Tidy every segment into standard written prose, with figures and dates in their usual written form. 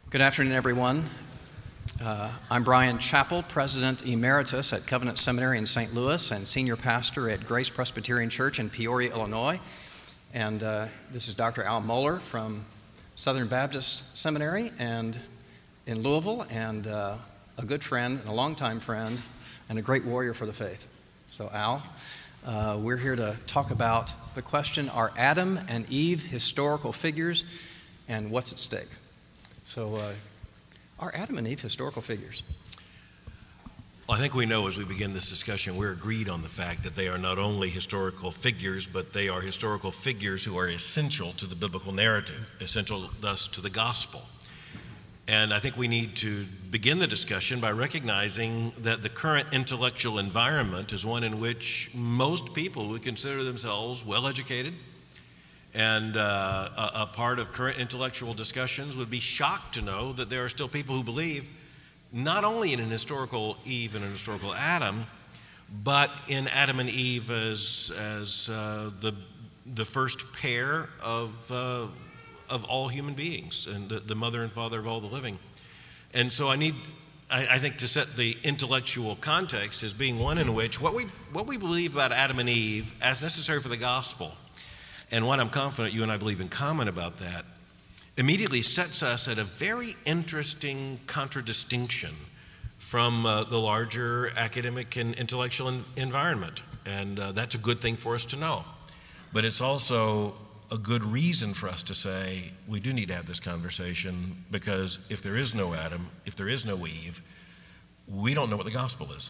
Good afternoon, everyone. I'm Brian Chappell, President Emeritus at Covenant Seminary in St. Louis and Senior Pastor at Grace Presbyterian Church in Peoria, Illinois. And this is Dr. Al Mohler from Southern Baptist Seminary and in Louisville, and a good friend and a longtime friend and a great warrior for the faith. So Al, we're here to talk about the question, are Adam and Eve historical figures, and what's at stake? So, are Adam and Eve historical figures? Well, I think we know as we begin this discussion, we're agreed on the fact that they are not only historical figures, but they are historical figures who are essential to the biblical narrative, essential thus to the gospel. And I think we need to begin the discussion by recognizing that the current intellectual environment is one in which most people would consider themselves well-educated, and a part of current intellectual discussions would be shocked to know that there are still people who believe not only in an historical Eve and an historical Adam, but in Adam and Eve as the first pair of all human beings and the mother and father of all the living. And so I think to set the intellectual context as being one in which what we believe about Adam and Eve as necessary for the gospel, and what I'm confident you and I believe in common about that, immediately sets us at a very interesting contradistinction from the larger academic and intellectual environment. And that's a good thing for us to know. But it's also a good reason for us to say we do need to have this conversation, because if there is no Adam, if there is no Eve, we don't know what the gospel is.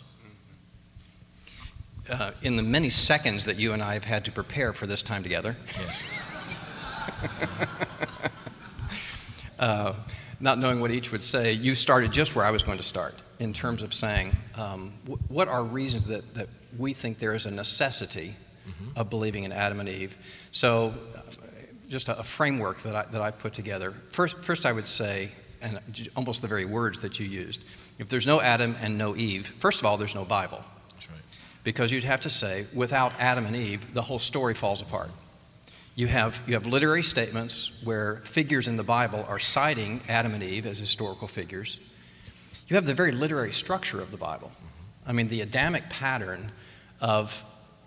In the many seconds that you and I have had to prepare for this time together, yes. Not knowing what each would say, you started just where I was going to start in terms of saying what are reasons that we think there is a necessity of believing in Adam and Eve. So just a framework that I've put together. First I would say, and almost the very words that you used, if there's no Adam and no Eve, first of all, there's no Bible. Because you'd have to say, without Adam and Eve, the whole story falls apart. You have literary statements where figures in the Bible are citing Adam and Eve as historical figures. You have the very literary structure of the Bible. I mean, the Adamic pattern of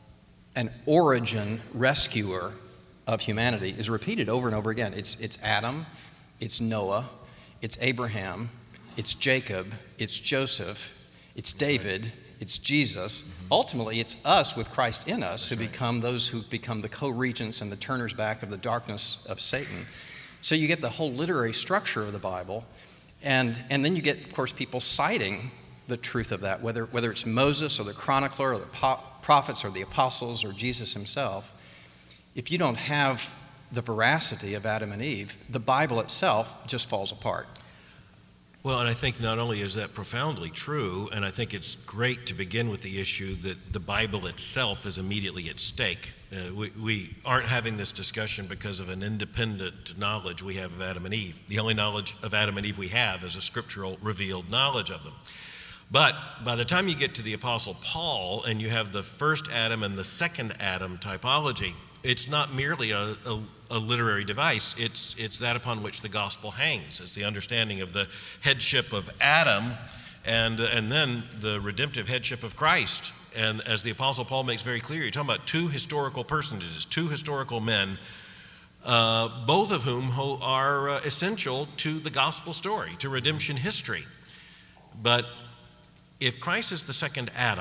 an origin rescuer of humanity is repeated over and over again. It's Adam, it's Noah, it's Abraham, it's Jacob, it's Joseph, it's David, it's Jesus. Ultimately, it's us with Christ in us who become those who become the co-regents and the turners back of the darkness of Satan. So you get the whole literary structure of the Bible, and then you get, of course, people citing the truth of that, whether it's Moses or the chronicler or the prophets or the apostles or Jesus himself. If you don't have the veracity of Adam and Eve, the Bible itself just falls apart. Well, and I think not only is that profoundly true, and I think it's great to begin with the issue that the Bible itself is immediately at stake. We aren't having this discussion because of an independent knowledge we have of Adam and Eve. The only knowledge of Adam and Eve we have is a scriptural revealed knowledge of them. But by the time you get to the Apostle Paul and you have the first Adam and the second Adam typology, it's not merely a literary device. It's that upon which the gospel hangs. It's the understanding of the headship of Adam and then the redemptive headship of Christ. And as the Apostle Paul makes very clear, you're talking about two historical personages, two historical men, both of whom are essential to the gospel story, to redemption history. But if Christ is the second Adam,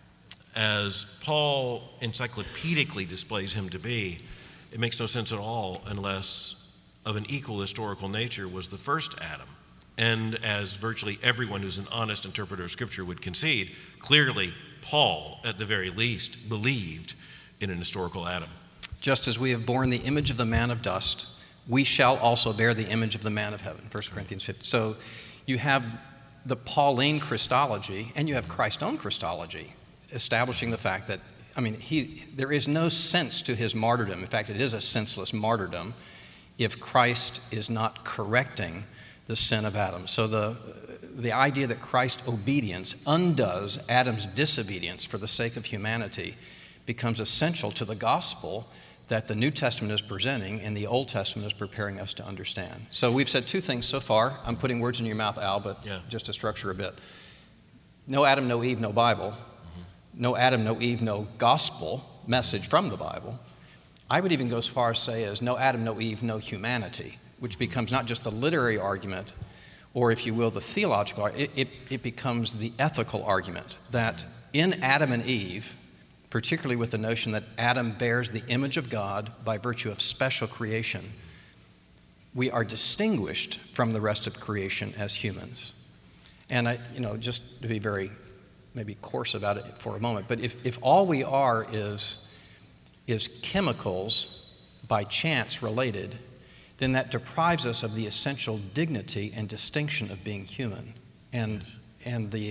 as Paul encyclopedically displays him to be, it makes no sense at all unless of an equal historical nature was the first Adam. And as virtually everyone who's an honest interpreter of Scripture would concede, clearly Paul, at the very least, believed in an historical Adam. Just as we have borne the image of the man of dust, we shall also bear the image of the man of heaven, 1 Corinthians 15. So you have the Pauline Christology and you have Christ's own Christology, establishing the fact that, there is no sense to his martyrdom. In fact, it is a senseless martyrdom if Christ is not correcting the sin of Adam. So the idea that Christ's obedience undoes Adam's disobedience for the sake of humanity becomes essential to the gospel that the New Testament is presenting and the Old Testament is preparing us to understand. So we've said two things so far. I'm putting words in your mouth, Al, but just to structure a bit. No Adam, no Eve, no Bible. No Adam, no Eve, no gospel message from the Bible. I would even go as far as say as no Adam, no Eve, no humanity, which becomes not just the literary argument, or if you will, the theological argument. It becomes the ethical argument that in Adam and Eve, particularly with the notion that Adam bears the image of God by virtue of special creation, we are distinguished from the rest of creation as humans. And just to be very maybe coarse about it for a moment, but if all we are is chemicals by chance related, then that deprives us of the essential dignity and distinction of being human. And the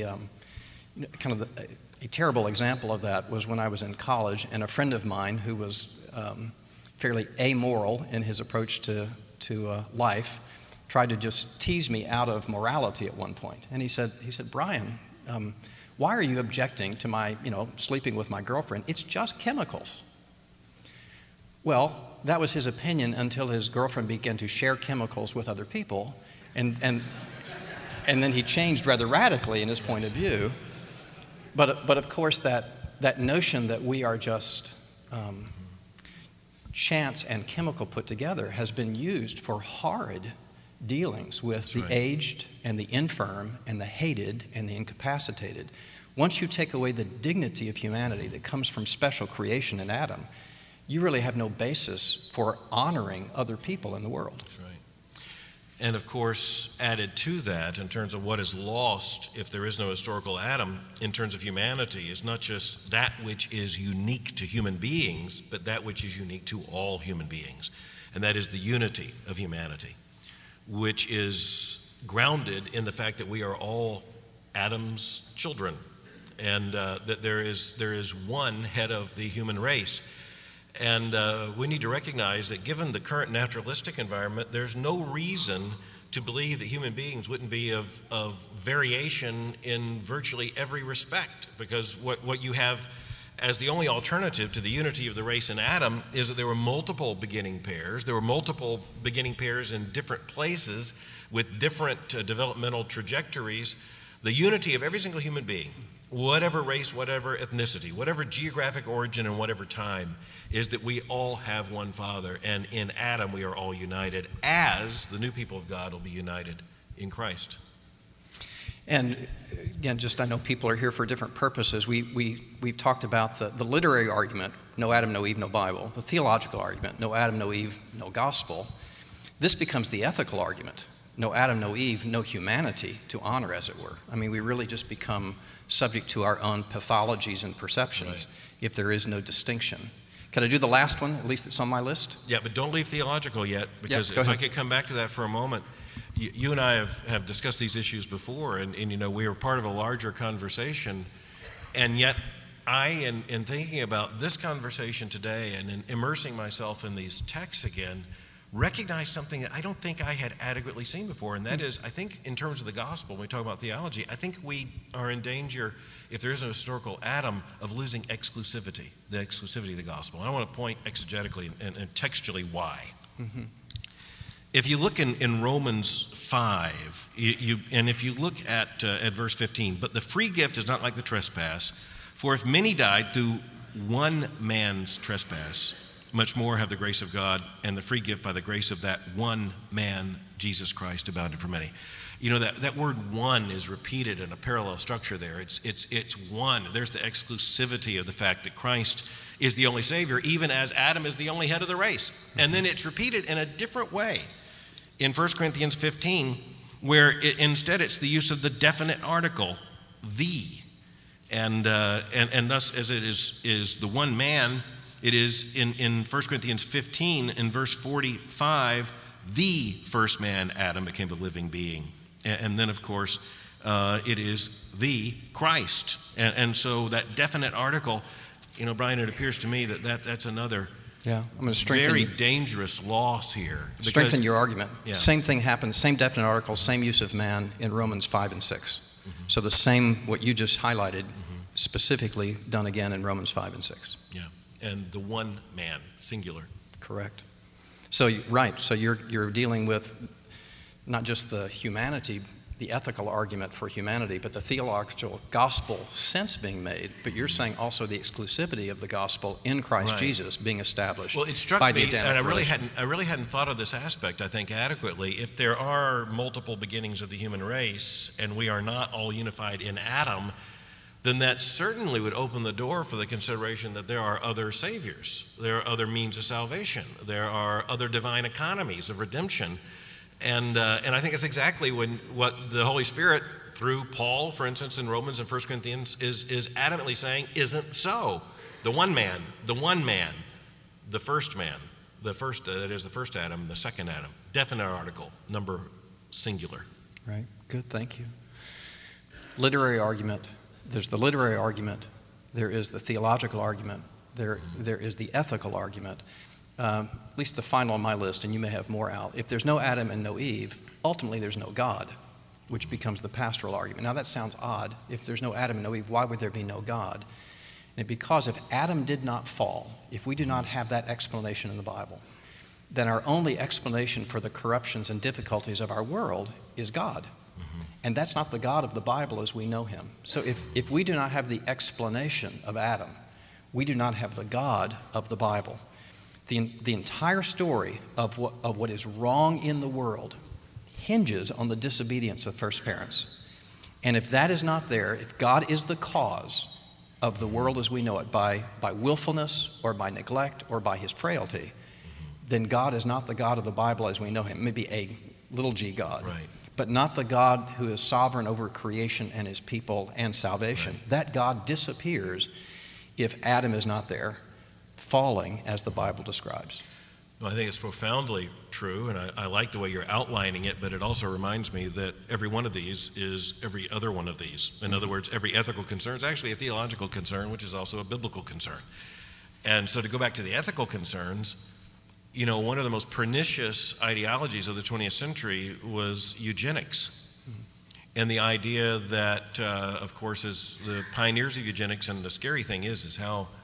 a terrible example of that was when I was in college, and a friend of mine who was fairly amoral in his approach to life tried to just tease me out of morality at one point. And he said, Brian, why are you objecting to my, sleeping with my girlfriend? It's just chemicals. Well, that was his opinion until his girlfriend began to share chemicals with other people, and then he changed rather radically in his point of view. But of course, that notion that we are just chance and chemical put together has been used for horrid dealings with the aged and the infirm and the hated and the incapacitated. Once you take away the dignity of humanity that comes from special creation in Adam, you really have no basis for honoring other people in the world. That's right. And of course, added to that, in terms of what is lost if there is no historical Adam, in terms of humanity, is not just that which is unique to human beings, but that which is unique to all human beings. And that is the unity of humanity, which is grounded in the fact that we are all Adam's children, and that there is one head of the human race. And we need to recognize that given the current naturalistic environment, there's no reason to believe that human beings wouldn't be of variation in virtually every respect, because what you have as the only alternative to the unity of the race in Adam is that there were multiple beginning pairs. There were multiple beginning pairs in different places with different developmental trajectories. The unity of every single human being, whatever race, whatever ethnicity, whatever geographic origin, and whatever time, is that we all have one Father. And in Adam, we are all united, as the new people of God will be united in Christ. And again, I know people are here for different purposes. We've talked about the literary argument, no Adam, no Eve, no Bible. The theological argument, no Adam, no Eve, no gospel. This becomes the ethical argument, no Adam, no Eve, no humanity to honor, as it were. I mean, we really just become subject to our own pathologies and perceptions if there is no distinction. Can I do the last one, at least it's on my list? Yeah, but don't leave theological yet, because if I could come back to that for a moment. You and I have discussed these issues before, and we are part of a larger conversation, and yet I, in thinking about this conversation today and in immersing myself in these texts again, recognize something that I don't think I had adequately seen before, and that is, I think in terms of the gospel, when we talk about theology, I think we are in danger, if there is a historical Adam, of losing exclusivity, the exclusivity of the gospel. And I want to point exegetically and textually why. Mm-hmm. If you look in Romans 5, and if you look at verse 15, but the free gift is not like the trespass, for if many died through one man's trespass, much more have the grace of God and the free gift by the grace of that one man, Jesus Christ, abounded for many. That word one is repeated in a parallel structure there. It's one. There's the exclusivity of the fact that Christ is the only Savior, even as Adam is the only head of the race. And then it's repeated in a different way in 1 Corinthians 15, where instead it's the use of the definite article, the. And thus, as it is the one man, it is in 1 Corinthians 15, in verse 45, the first man, Adam, became a living being. And then, of course, it is the Christ. And so that definite article, Brian, it appears to me that's another I'm going to strengthen very dangerous loss here. Strengthen your argument. Yeah. Same thing happens, same definite article, same use of man in Romans 5 and 6. Mm-hmm. So the same, what you just highlighted, specifically done again in Romans 5 and 6. Yeah, and the one man, singular. Correct. So, right, so you're dealing with not just the humanity, the ethical argument for humanity, but the theological gospel sense being made, but you're saying also the exclusivity of the gospel in Christ Right. Jesus being established. Well, it struck by the me, Adamic and relation. I really hadn't thought of this aspect, I think, adequately. If there are multiple beginnings of the human race, and we are not all unified in Adam, then that certainly would open the door for the consideration that there are other saviors, there are other means of salvation, there are other divine economies of redemption. And I think it's exactly what the Holy Spirit, through Paul, for instance, in Romans and 1 Corinthians, is adamantly saying isn't so. The one man, the first man, that is the first Adam, the second Adam, definite article, number singular. Right, good, thank you. Literary argument. There's the literary argument, there is the theological argument, there is the ethical argument. At least the final on my list, and you may have more, Al. If there's no Adam and no Eve, ultimately there's no God, which becomes the pastoral argument. Now that sounds odd. If there's no Adam and no Eve, why would there be no God? And because if Adam did not fall, if we do not have that explanation in the Bible, then our only explanation for the corruptions and difficulties of our world is God. And that's not the God of the Bible as we know him. So if we do not have the explanation of Adam, we do not have the God of the Bible. The entire story of what is wrong in the world hinges on the disobedience of first parents. And if that is not there, if God is the cause of the world as we know it by willfulness or by neglect or by his frailty, then God is not the God of the Bible as we know him. Maybe a little g God. Right. But not the God who is sovereign over creation and his people and salvation. Right. That God disappears if Adam is not there, falling as the Bible describes. Well, I think it's profoundly true, and I like the way you're outlining it, but it also reminds me that every one of these is every other one of these. In other words, every ethical concern is actually a theological concern, which is also a biblical concern. And so to go back to the ethical concerns, you know, one of the most pernicious ideologies of the 20th century was eugenics. And the idea that, of course, is the pioneers of eugenics, and the scary thing is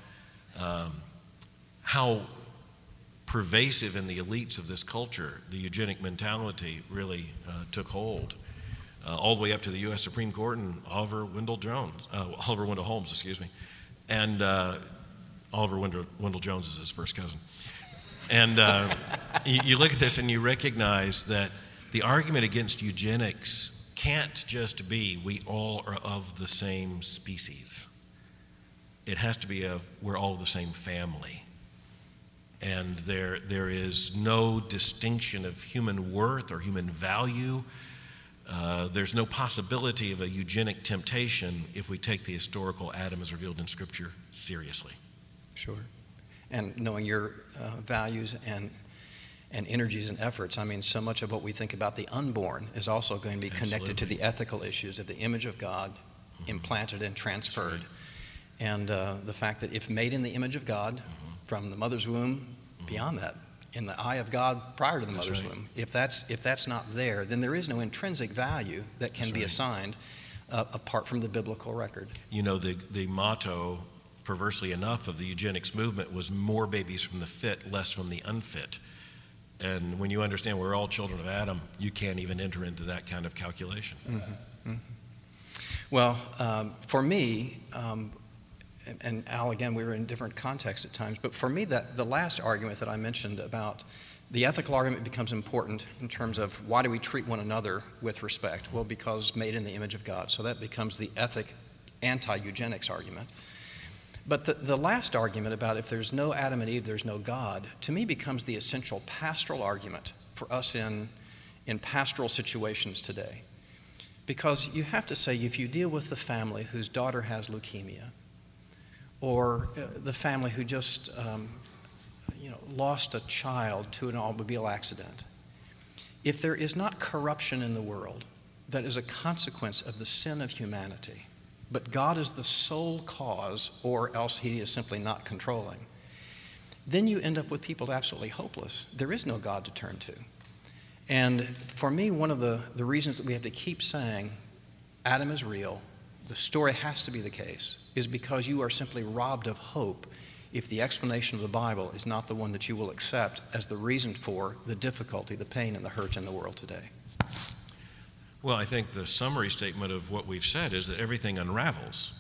how pervasive in the elites of this culture the eugenic mentality really took hold, all the way up to the U.S. Supreme Court and Oliver Wendell Holmes, and Oliver Wendell Jones is his first cousin. And you look at this and you recognize that the argument against eugenics can't just be we all are of the same species. It has to be we're all the same family. And there is no distinction of human worth or human value. There's no possibility of a eugenic temptation if we take the historical Adam as revealed in Scripture seriously. Sure. And knowing your values and energies and efforts, I mean, so much of what we think about the unborn is also going to be connected to the ethical issues of the image of God implanted and transferred. And the fact that if made in the image of God, from the mother's womb, beyond that, in the eye of God prior to the mother's womb, if that's not there, then there is no intrinsic value that can be assigned apart from the biblical record. You know, the motto, perversely enough, of the eugenics movement was more babies from the fit, less from the unfit. And when you understand we're all children of Adam, you can't even enter into that kind of calculation. Well, for me, and Al, again, we were in different contexts at times, but for me, that the last argument that I mentioned about the ethical argument becomes important in terms of why do we treat one another with respect? Well, because made in the image of God. So that becomes the ethic anti-eugenics argument. But the last argument about if there's no Adam and Eve, there's no God, to me becomes the essential pastoral argument for us in pastoral situations today. Because you have to say, if you deal with the family whose daughter has leukemia, or the family who just lost a child to an automobile accident, if there is not corruption in the world that is a consequence of the sin of humanity, but God is the sole cause, or else he is simply not controlling, then you end up with people absolutely hopeless. There is no God to turn to. And for me, one of the reasons that we have to keep saying Adam is real, the story has to be the case, is because you are simply robbed of hope if the explanation of the Bible is not the one that you will accept as the reason for the difficulty, the pain, and the hurt in the world today. Well, I think the summary statement of what we've said is that everything unravels.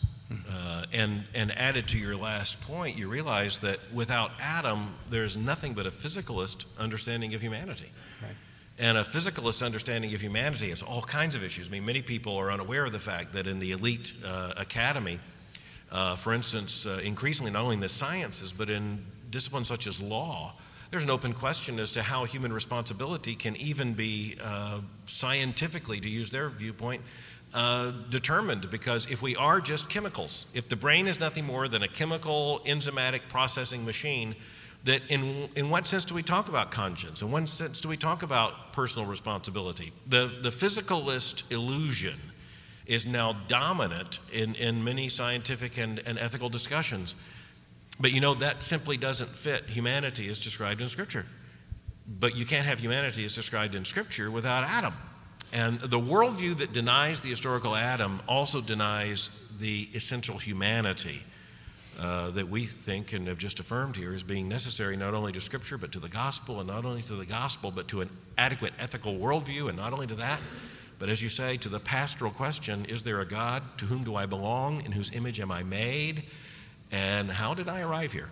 And added to your last point, you realize that without Adam, there's nothing but a physicalist understanding of humanity. Right. And a physicalist understanding of humanity has all kinds of issues. I mean, many people are unaware of the fact that in the elite academy, for instance, increasingly not only in the sciences, but in disciplines such as law, there's an open question as to how human responsibility can even be scientifically, to use their viewpoint, determined. Because if we are just chemicals, if the brain is nothing more than a chemical enzymatic processing machine, that in what sense do we talk about conscience? In what sense do we talk about personal responsibility? The physicalist illusion is now dominant in many scientific and ethical discussions. But that simply doesn't fit humanity as described in Scripture. But you can't have humanity as described in Scripture without Adam. And the worldview that denies the historical Adam also denies the essential humanity that we think and have just affirmed here as being necessary not only to Scripture but to the gospel, and not only to the gospel but to an adequate ethical worldview, and not only to that, but as you say, to the pastoral question, is there a God? To whom do I belong? In whose image am I made? And how did I arrive here?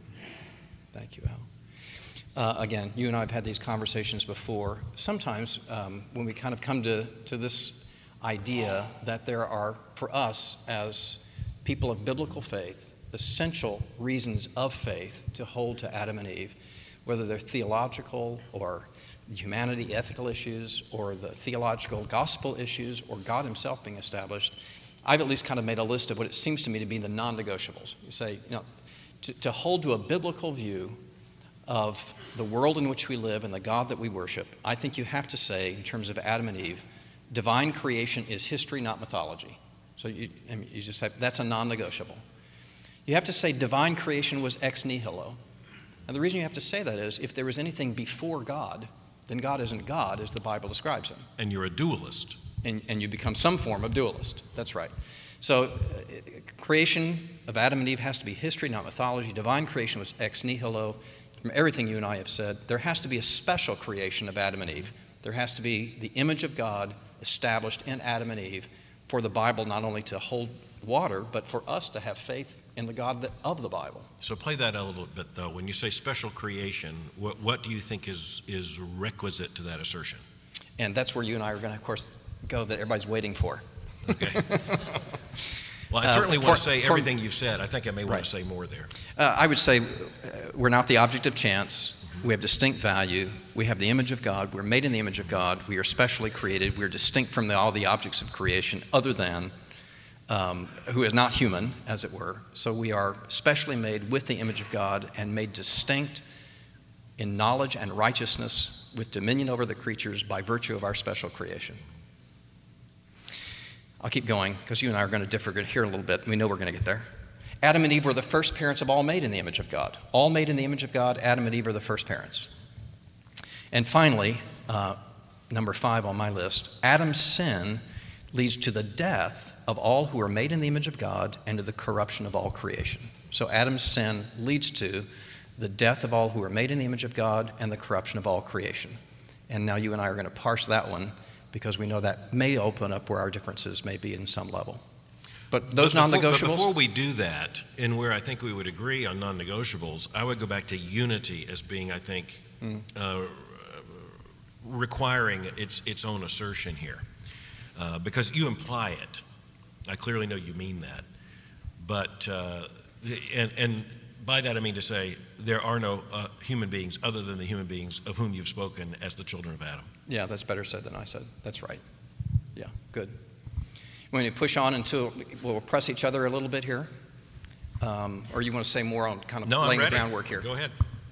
Thank you, Al. Again, you and I have had these conversations before. Sometimes when we kind of come to this idea that there are, for us as people of biblical faith, essential reasons of faith to hold to Adam and Eve, whether they're theological or humanity, ethical issues, or the theological gospel issues, or God himself being established, I've at least kind of made a list of what it seems to me to be the non-negotiables. You say, to hold to a biblical view of the world in which we live and the God that we worship, I think you have to say, in terms of Adam and Eve, divine creation is history, not mythology. So you just say, that's a non-negotiable. You have to say divine creation was ex nihilo. And the reason you have to say that is, if there was anything before God, then God isn't God as the Bible describes him. And you're a dualist. And you become some form of dualist. That's right. So creation of Adam and Eve has to be history, not mythology. Divine creation was ex nihilo. From everything you and I have said, there has to be a special creation of Adam and Eve. There has to be the image of God established in Adam and Eve for the Bible not only to hold water, but for us to have faith in the God of the Bible. So play that out a little bit, though. When you say special creation, what do you think is requisite to that assertion? And that's where you and I are going to, of course, go that everybody's waiting for. Okay. Well, I certainly want to say everything you've said. I think I may want to say more there. I would say we're not the object of chance. Mm-hmm. We have distinct value. We have the image of God. We're made in the image of God. We are specially created. We're distinct from all the objects of creation other than who is not human, as it were. So we are specially made with the image of God and made distinct in knowledge and righteousness with dominion over the creatures by virtue of our special creation. I'll keep going because you and I are going to differ here in a little bit. We know we're going to get there. Adam and Eve were the first parents of all made in the image of God. All made in the image of God, Adam and Eve are the first parents. And finally, number 5 on my list, Adam's sin leads to the death of all who are made in the image of God and to the corruption of all creation. So Adam's sin leads to the death of all who are made in the image of God and the corruption of all creation. And now you and I are going to parse that one because we know that may open up where our differences may be in some level. But those non-negotiables... But before we do that, and where I think we would agree on non-negotiables, I would go back to unity as being, I think, requiring its own assertion here. Because you imply it. I clearly know you mean that. But, and by that I mean to say there are no human beings other than the human beings of whom you've spoken as the children of Adam. Yeah, that's better said than I said. That's right. Yeah, good. When you push on until we'll press each other a little bit here, or you want to say more on kind of laying the groundwork here? Go ahead.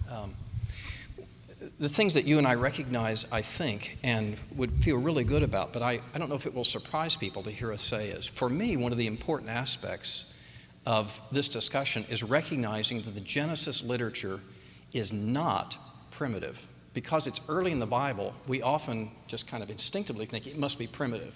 The things that you and I recognize, I think, and would feel really good about, but I don't know if it will surprise people to hear us say is, for me, one of the important aspects of this discussion is recognizing that the Genesis literature is not primitive. Because it's early in the Bible, we often just kind of instinctively think it must be primitive.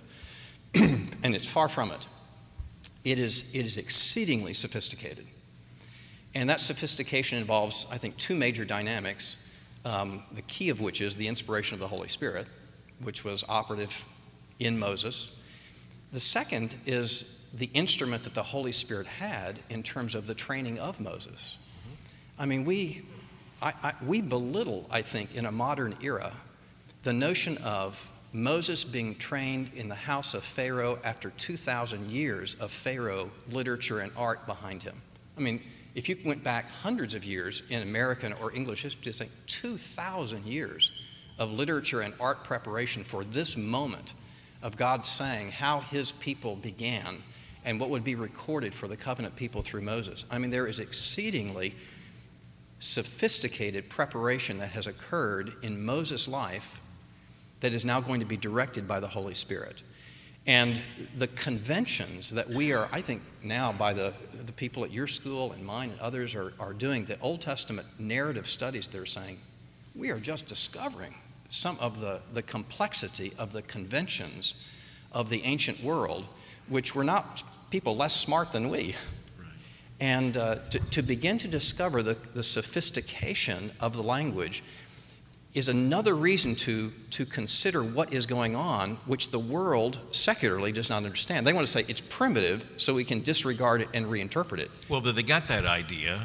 And it's far from it. It is exceedingly sophisticated. And that sophistication involves, I think, two major dynamics, the key of which is the inspiration of the Holy Spirit, which was operative in Moses. The second is the instrument that the Holy Spirit had in terms of the training of Moses. I mean, we belittle, I think, in a modern era, the notion of Moses being trained in the house of Pharaoh after 2,000 years of Pharaoh literature and art behind him. I mean, if you went back hundreds of years in American or English history, just like 2,000 years of literature and art preparation for this moment of God saying how his people began and what would be recorded for the covenant people through Moses. I mean, there is exceedingly sophisticated preparation that has occurred in Moses' life that is now going to be directed by the Holy Spirit. And the conventions that we are, I think now by the people at your school and mine and others are doing, the Old Testament narrative studies, they're saying, we are just discovering some of the complexity of the conventions of the ancient world, which were not people less smart than we. Right. And to begin to discover the sophistication of the language is another reason to consider what is going on, which the world secularly does not understand. They want to say it's primitive, so we can disregard it and reinterpret it. Well, but they got that idea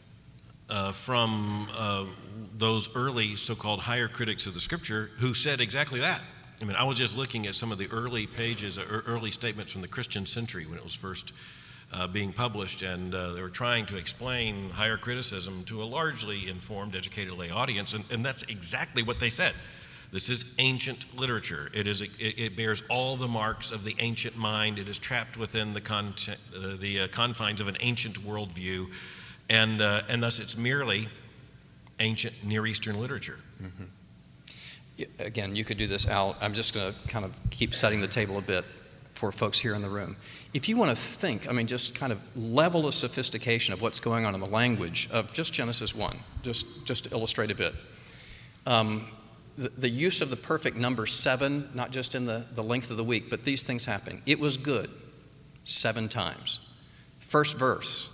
from those early so-called higher critics of the Scripture who said exactly that. I mean, I was just looking at some of the early pages, or early statements from the Christian Century when it was first being published, and they were trying to explain higher criticism to a largely informed, educated lay audience, and that's exactly what they said. This is ancient literature. It bears all the marks of the ancient mind. It is trapped within the confines of an ancient worldview, and thus it's merely ancient Near Eastern literature. Mm-hmm. Again, you could do this, Al. I'm just going to kind of keep setting the table a bit for folks here in the room. If you want to think, I mean, just kind of level of sophistication of what's going on in the language of just Genesis 1, just to illustrate a bit. The use of the perfect number 7, not just in the length of the week, but these things happening. It was good 7 times. First verse,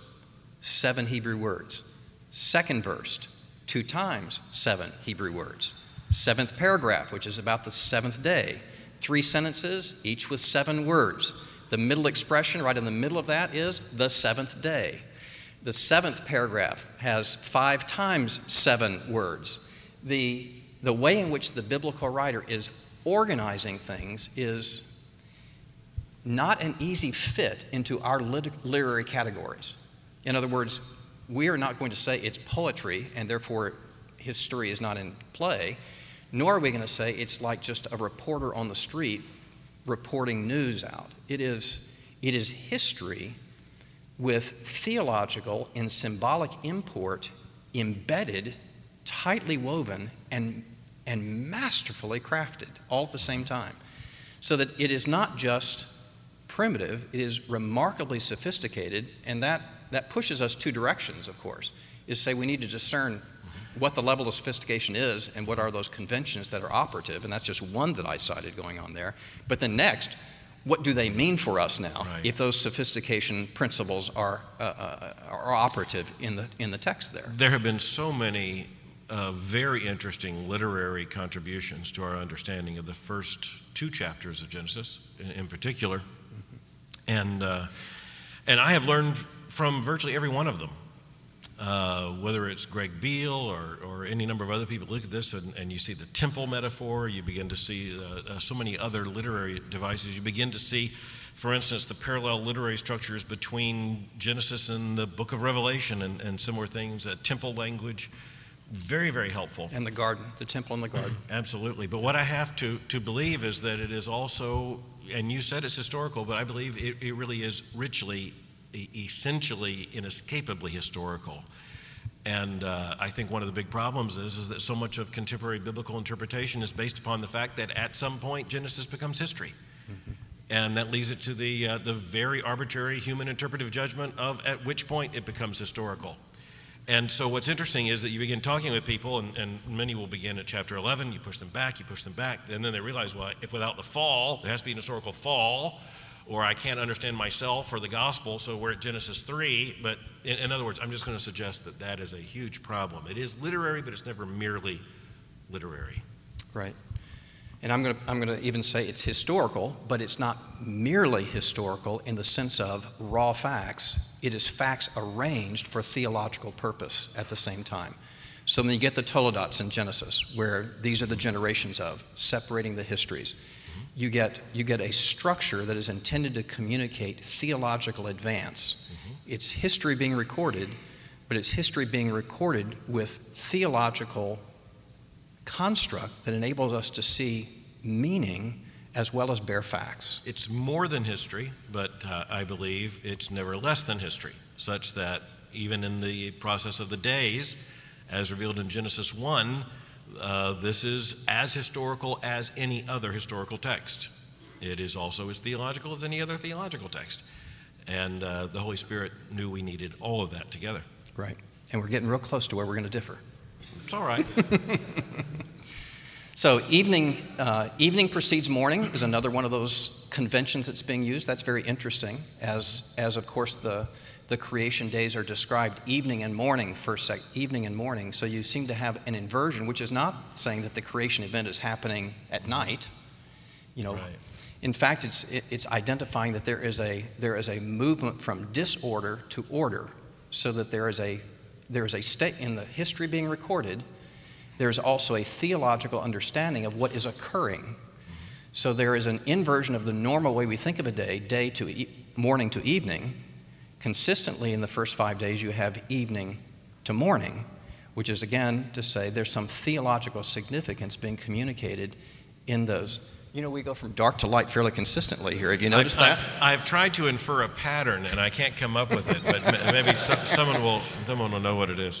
7 Hebrew words. Second verse, 2 times 7 Hebrew words. Seventh paragraph, which is about the seventh day. 3 sentences, each with 7 words. The middle expression right in the middle of that is the seventh day. The 7th paragraph has 5 times 7 words. The way in which the biblical writer is organizing things is not an easy fit into our literary categories. In other words, we are not going to say it's poetry and therefore history is not in play, nor are we going to say it's like just a reporter on the street reporting news out. It is history with theological and symbolic import embedded, tightly woven, and masterfully crafted all at the same time. So that it is not just primitive, it is remarkably sophisticated, and that pushes us 2 directions, of course, is to say we need to discern what the level of sophistication is and what are those conventions that are operative, and that's just one that I cited going on there. But then next, what do they mean for us now, right, if those sophistication principles are operative in the text there? There have been so many very interesting literary contributions to our understanding of the first 2 chapters of Genesis in particular, and I have learned from virtually every one of them. Whether it's Greg Beale or any number of other people look at this and you see the temple metaphor, you begin to see so many other literary devices. You begin to see, for instance, the parallel literary structures between Genesis and the book of Revelation and similar things, temple language, very, very helpful. And the garden, the temple and the garden. Absolutely. But what I have to believe is that it is also, and you said it's historical, but I believe it really is richly, essentially, inescapably historical. And I think one of the big problems is that so much of contemporary biblical interpretation is based upon the fact that at some point Genesis becomes history. Mm-hmm. And that leads it to the very arbitrary human interpretive judgment of at which point it becomes historical. And so what's interesting is that you begin talking with people, and many will begin at chapter 11, you push them back, and then they realize, well, if without the fall, there has to be an historical fall, or I can't understand myself or the gospel, so we're at Genesis 3. But in other words, I'm just going to suggest that that is a huge problem. It is literary, but it's never merely literary. Right. And I'm going to even say it's historical, but it's not merely historical in the sense of raw facts. It is facts arranged for theological purpose at the same time. So when you get the Toledots in Genesis, where these are the generations of, separating the histories, you get a structure that is intended to communicate theological advance. It's history being recorded, but it's history being recorded with theological construct that enables us to see meaning as well as bare facts. It's more than history, but I believe it's never less than history, such that even in the process of the days, as revealed in Genesis 1, this is as historical as any other historical text. It is also as theological as any other theological text. And the Holy Spirit knew we needed all of that together. Right. And we're getting real close to where we're going to differ. It's all right. So evening precedes morning is another one of those conventions that's being used. That's very interesting, as of course the creation days are described, evening and morning, evening and morning. So you seem to have an inversion, which is not saying that the creation event is happening at night. Right. In fact, it's identifying that there is a movement from disorder to order, so that there is a state in the history being recorded. There's also a theological understanding of what is occurring. So there is an inversion of the normal way we think of a day to morning to evening. Consistently in the first 5 days, you have evening to morning, which is again to say there's some theological significance being communicated in those. We go from dark to light fairly consistently here. Have you noticed that? I've tried to infer a pattern, and I can't come up with it, but maybe someone will know what it is.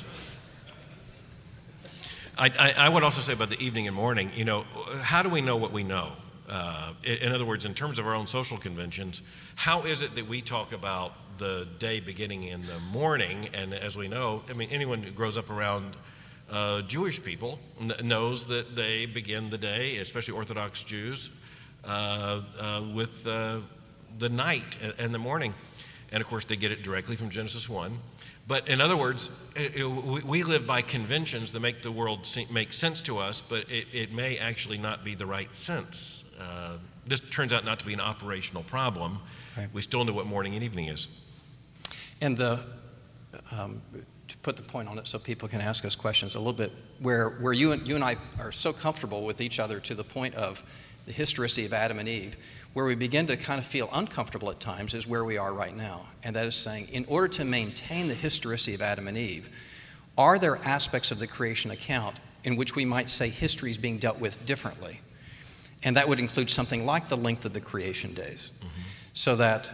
I would also say about the evening and morning, how do we know what we know? In other words, in terms of our own social conventions, how is it that we talk about the day beginning in the morning? And as we know, anyone who grows up around Jewish people knows that they begin the day, especially Orthodox Jews, with the night and the morning. And of course, they get it directly from Genesis 1. But in other words, we live by conventions that make the world make sense to us, but it may actually not be the right sense. This turns out not to be an operational problem. Right. We still know what morning and evening is. And to put the point on it so people can ask us questions a little bit, where you and I are so comfortable with each other to the point of the historicity of Adam and Eve, where we begin to kind of feel uncomfortable at times is where we are right now. And that is saying, in order to maintain the historicity of Adam and Eve, are there aspects of the creation account in which we might say history is being dealt with differently? And that would include something like the length of the creation days. Mm-hmm. So that,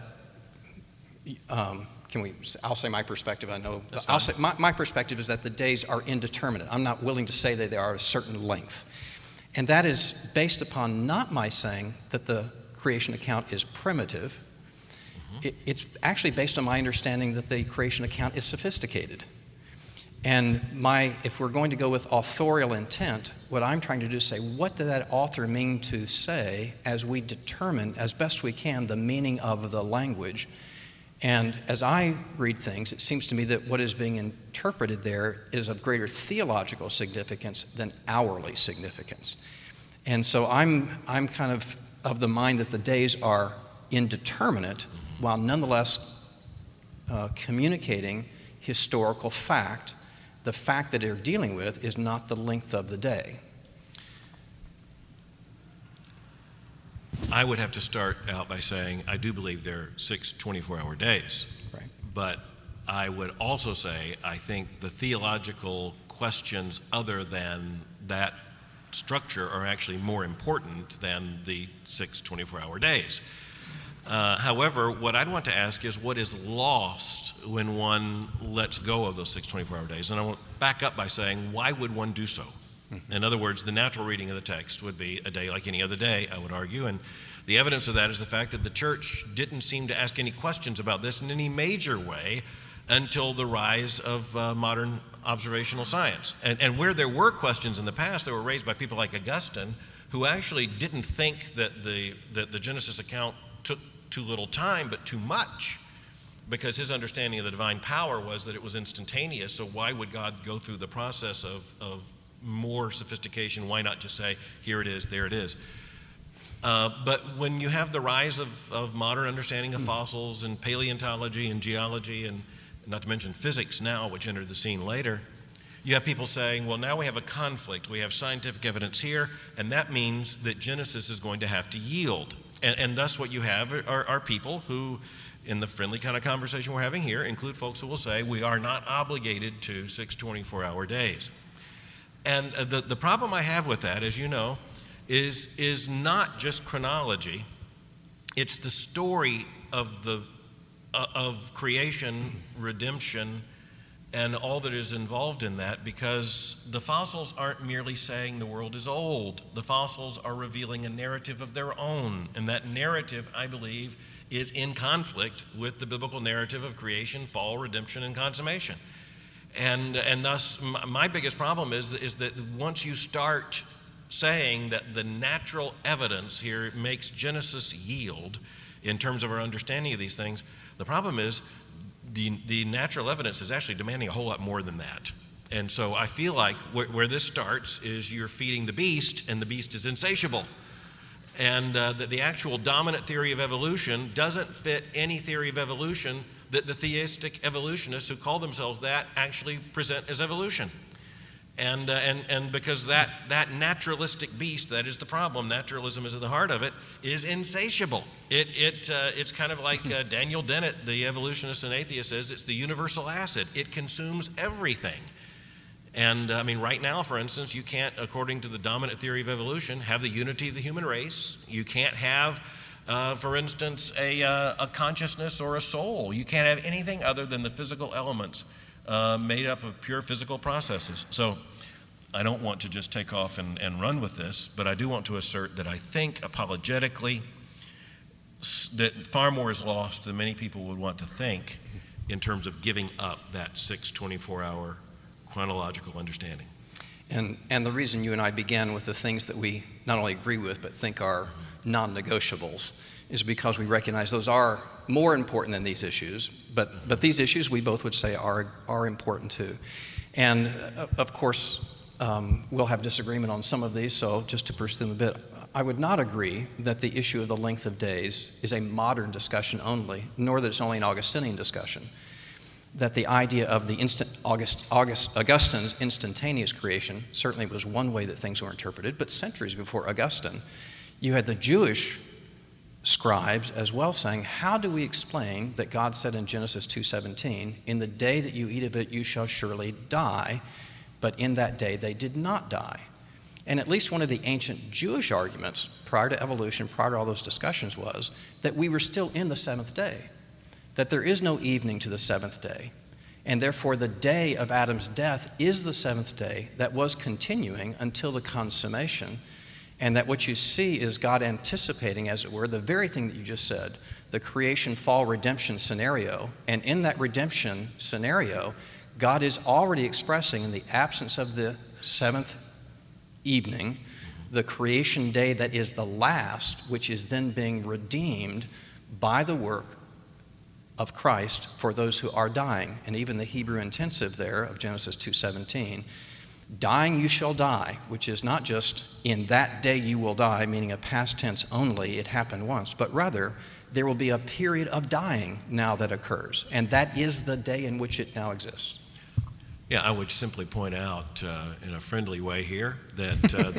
I'll say my perspective, I know. I'll say my perspective is that the days are indeterminate. I'm not willing to say that they are a certain length. And that is based upon not my saying that the creation account is primitive. Mm-hmm. It's actually based on my understanding that the creation account is sophisticated. And if we're going to go with authorial intent, what I'm trying to do is say, what did that author mean to say as we determine, as best we can, the meaning of the language? And as I read things, it seems to me that what is being interpreted there is of greater theological significance than hourly significance. And so I'm kind of the mind that the days are indeterminate, while nonetheless communicating historical fact. The fact that they're dealing with is not the length of the day. I would have to start out by saying I do believe there are 6 24-hour days. Right. But I would also say I think the theological questions other than that structure are actually more important than the 6 24-hour days. However, what I'd want to ask is what is lost when one lets go of those 6 24-hour days? And I want to back up by saying, why would one do so? Mm-hmm. In other words, the natural reading of the text would be a day like any other day, I would argue. And the evidence of that is the fact that the church didn't seem to ask any questions about this in any major way until the rise of modern observational science. And where there were questions in the past that were raised by people like Augustine, who actually didn't think that the Genesis account took too little time, but too much, because his understanding of the divine power was that it was instantaneous. So why would God go through the process of more sophistication? Why not just say, here it is, there it is? But when you have the rise of modern understanding of fossils and paleontology and geology, and not to mention physics now, which entered the scene later, you have people saying, well, now we have a conflict. We have scientific evidence here, and that means that Genesis is going to have to yield. And thus what you have are people who, in the friendly kind of conversation we're having here, include folks who will say we are not obligated to 6 24-hour days. And the problem I have with that, as you know, is not just chronology. It's the story of creation, redemption, and all that is involved in that, because the fossils aren't merely saying the world is old. The fossils are revealing a narrative of their own, and that narrative, I believe, is in conflict with the biblical narrative of creation, fall, redemption, and consummation. And thus, my biggest problem is that once you start saying that the natural evidence here makes Genesis yield in terms of our understanding of these things, the problem is the natural evidence is actually demanding a whole lot more than that. And so I feel like where this starts is you're feeding the beast, and the beast is insatiable. And that the actual dominant theory of evolution doesn't fit any theory of evolution that the theistic evolutionists who call themselves that actually present as evolution. And because that naturalistic beast, that is the problem, naturalism is at the heart of it, is insatiable. It's kind of like Daniel Dennett, the evolutionist and atheist, says it's the universal acid. It consumes everything. And I mean, right now, for instance, you can't, according to the dominant theory of evolution, have the unity of the human race. You can't have, for instance, a consciousness or a soul. You can't have anything other than the physical elements made up of pure physical processes. So I don't want to just take off and run with this, but I do want to assert that I think apologetically that far more is lost than many people would want to think in terms of giving up that 6 24-hour chronological understanding. And the reason you and I began with the things that we not only agree with but think are non-negotiables is because we recognize those are more important than these issues, but these issues we both would say are important too. And of course, we'll have disagreement on some of these, so just to pursue them a bit, I would not agree that the issue of the length of days is a modern discussion only, nor that it's only an Augustinian discussion. That the idea of the Augustine's instantaneous creation certainly was one way that things were interpreted, but centuries before Augustine, you had the Jewish scribes as well saying, how do we explain that God said in Genesis 2:17, in the day that you eat of it you shall surely die, but in that day they did not die. And at least one of the ancient Jewish arguments prior to evolution, prior to all those discussions, was that we were still in the seventh day, that there is no evening to the seventh day, and therefore the day of Adam's death is the seventh day that was continuing until the consummation, and that what you see is God anticipating, as it were, the very thing that you just said, the creation, fall, redemption scenario. And in that redemption scenario, God is already expressing, in the absence of the seventh evening, the creation day that is the last, which is then being redeemed by the work of Christ for those who are dying. And even the Hebrew intensive there of Genesis 2:17, dying you shall die, which is not just in that day you will die, meaning a past tense only, it happened once, but rather there will be a period of dying now that occurs, and that is the day in which it now exists. Yeah, I would simply point out in a friendly way here that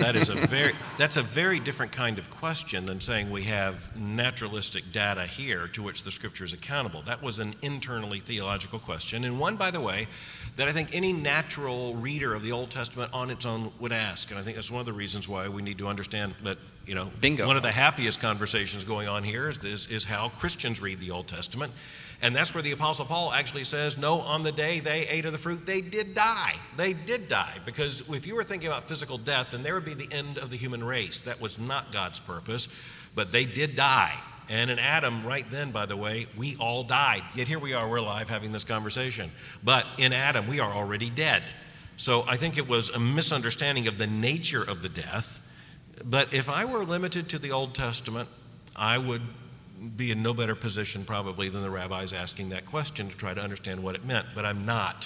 that's a very different kind of question than saying we have naturalistic data here to which the Scripture is accountable. That was an internally theological question, and one, by the way, that I think any natural reader of the Old Testament on its own would ask. And I think that's one of the reasons why we need to understand that, Bingo. One of the happiest conversations going on here is how Christians read the Old Testament. And that's where the Apostle Paul actually says, no, on the day they ate of the fruit, they did die. They did die. Because if you were thinking about physical death, then there would be the end of the human race. That was not God's purpose, but they did die. And in Adam, right then, by the way, we all died. Yet here we are, we're alive having this conversation. But in Adam, we are already dead. So I think it was a misunderstanding of the nature of the death. But if I were limited to the Old Testament, I would be in no better position probably than the rabbis asking that question to try to understand what it meant, but I'm not.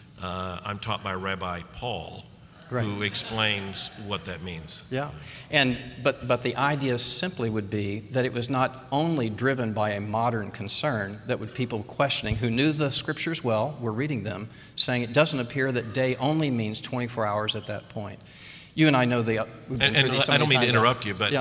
I'm taught by Rabbi Paul, Right. who explains what that means. Yeah, but the idea simply would be that it was not only driven by a modern concern, that would people questioning who knew the scriptures well, were reading them, saying it doesn't appear that day only means 24 hours at that point. You and I know And I don't mean to interrupt you, but yeah.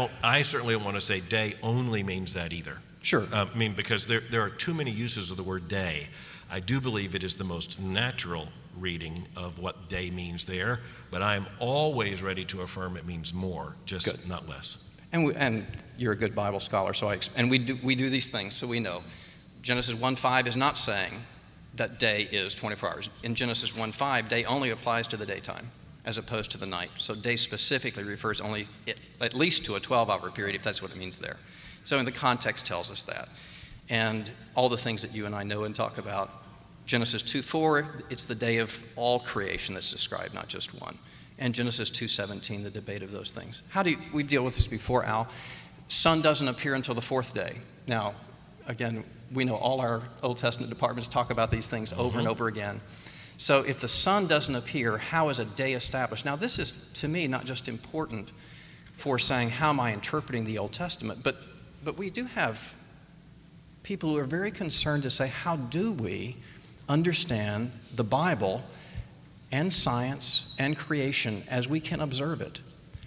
I certainly don't want to say day only means that either. Sure. Because there are too many uses of the word day. I do believe it is the most natural reading of what day means there, but I'm always ready to affirm it means more, just Good. not less. And you're a good Bible scholar, so we do these things, so we know. Genesis 1:5 is not saying that day is 24 hours. In Genesis 1:5, day only applies to the daytime as opposed to the night. So day specifically refers only at least to a 12-hour period, if that's what it means there. So in the context tells us that. And all the things that you and I know and talk about, Genesis 2:4, it's the day of all creation that's described, not just one. And Genesis 2:17, the debate of those things. We deal with this before, Al. Sun doesn't appear until the fourth day. Now, again, we know all our Old Testament departments talk about these things over and over again. So if the sun doesn't appear, how is a day established? Now, this is, to me, not just important for saying, how am I interpreting the Old Testament, but we do have people who are very concerned to say, how do we understand the Bible and science and creation as we can observe it?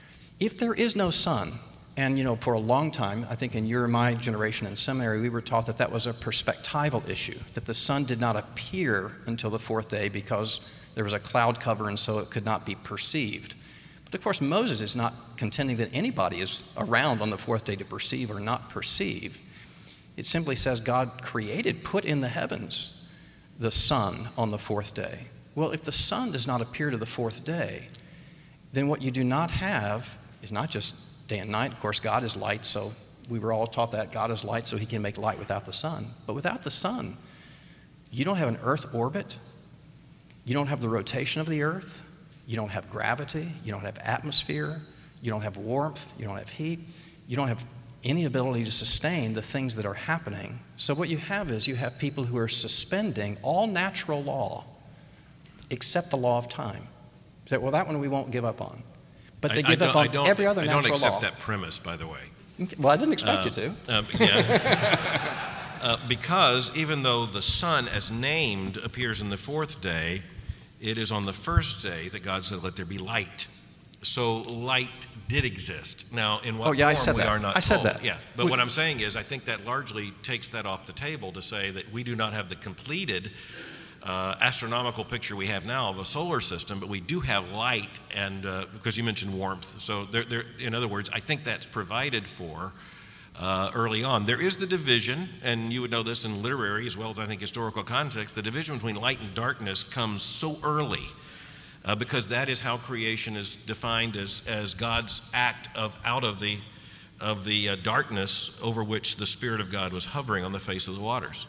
If there is no sun, and for a long time, I think in your and my generation in seminary, we were taught that was a perspectival issue, that the sun did not appear until the fourth day because there was a cloud cover and so it could not be perceived. But of course, Moses is not contending that anybody is around on the fourth day to perceive or not perceive. It simply says God put in the heavens the sun on the fourth day. Well, if the sun does not appear to the fourth day, then what you do not have is not just day and night. Of course, God is light, so we were all taught that God is light, so he can make light without the sun. But without the sun, you don't have an earth orbit, you don't have the rotation of the earth, you don't have gravity, you don't have atmosphere, you don't have warmth, you don't have heat, you don't have any ability to sustain the things that are happening. So what you have is people who are suspending all natural law except the law of time. Say, well, that one we won't give up on. But they give up on every other natural law. I don't accept that premise, by the way. Well, I didn't expect you to. Because even though the sun as named appears in the fourth day, it is on the first day that God said, let there be light. So light did exist. Now, in what form we are not told. I said that. Yeah, but what I'm saying is I think that largely takes that off the table to say that we do not have the completed astronomical picture we have now of a solar system, but we do have light, and because you mentioned warmth. So there, in other words, I think that's provided for early on. There is the division, and you would know this in literary as well as I think historical context, the division between light and darkness comes so early because that is how creation is defined as God's act out of the darkness over which the Spirit of God was hovering on the face of the waters.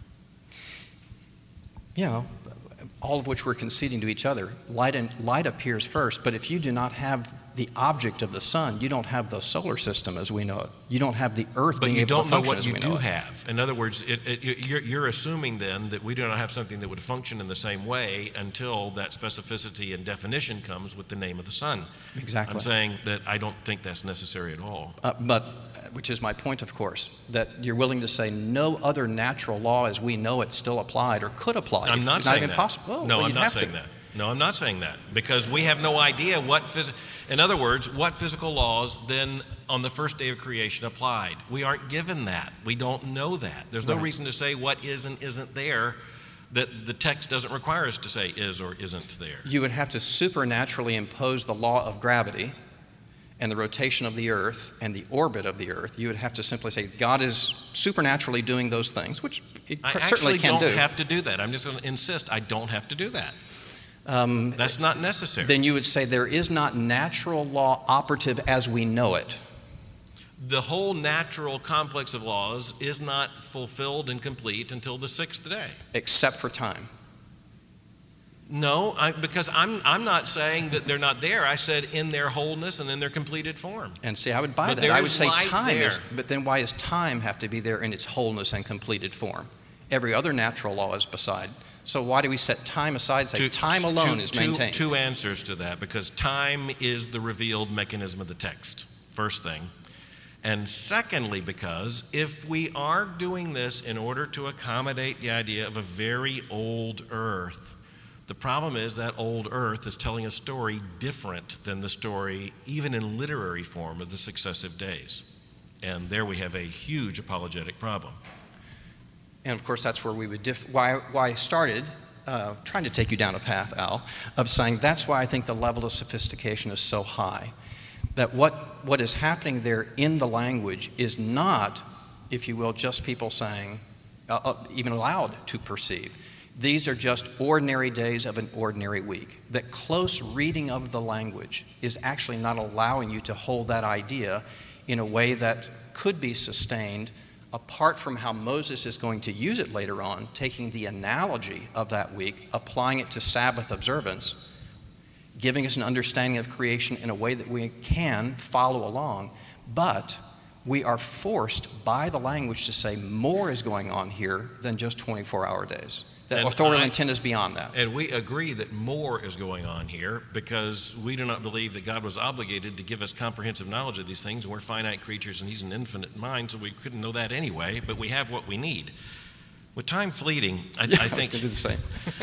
All of which we're conceding to each other. Light appears first, but if you do not have the object of the sun, you don't have the solar system as we know it. You don't have the earth being able to function as we know it. But you don't know what you do have. In other words, you're assuming then that we do not have something that would function in the same way until that specificity and definition comes with the name of the sun. Exactly. I'm saying that I don't think that's necessary at all. Which is my point, of course, that you're willing to say no other natural law as we know it still applied or could apply. I'm not saying that. Possible. No, I'm not saying that. No, I'm not saying that because we have no idea in other words, what physical laws then on the first day of creation applied. We aren't given that. We don't know that. There's no reason to say what is and isn't there that the text doesn't require us to say is or isn't there. You would have to supernaturally impose the law of gravity and the rotation of the earth and the orbit of the earth. You would have to simply say God is supernaturally doing those things, which it certainly can do. I actually don't have to do that. I'm just going to insist I don't have to do that. That's not necessary. Then you would say there is not natural law operative as we know it. The whole natural complex of laws is not fulfilled and complete until the sixth day. Except for time. No, because I'm not saying that they're not there. I said in their wholeness and in their completed form. And see, I would buy that. I would say time is, but then why does time have to be there in its wholeness and completed form? Every other natural law is beside. So why do we set time aside and say time alone is maintained? Two answers to that, because time is the revealed mechanism of the text, first thing. And secondly, because if we are doing this in order to accommodate the idea of a very old earth, the problem is that old earth is telling a story different than the story, even in literary form, of the successive days. And there we have a huge apologetic problem. And of course, that's where we would why I started trying to take you down a path, Al, of saying that's why I think the level of sophistication is so high. That what is happening there in the language is not, if you will, just people saying, even allowed to perceive. These are just ordinary days of an ordinary week. That close reading of the language is actually not allowing you to hold that idea in a way that could be sustained apart from how Moses is going to use it later on, taking the analogy of that week, applying it to Sabbath observance, giving us an understanding of creation in a way that we can follow along. But we are forced by the language to say more is going on here than just 24-hour days. That authorial intent is beyond that. And we agree that more is going on here because we do not believe that God was obligated to give us comprehensive knowledge of these things. We're finite creatures and He's an infinite mind, so we couldn't know that anyway, but we have what we need. With time fleeting, I think... I was going to do the same.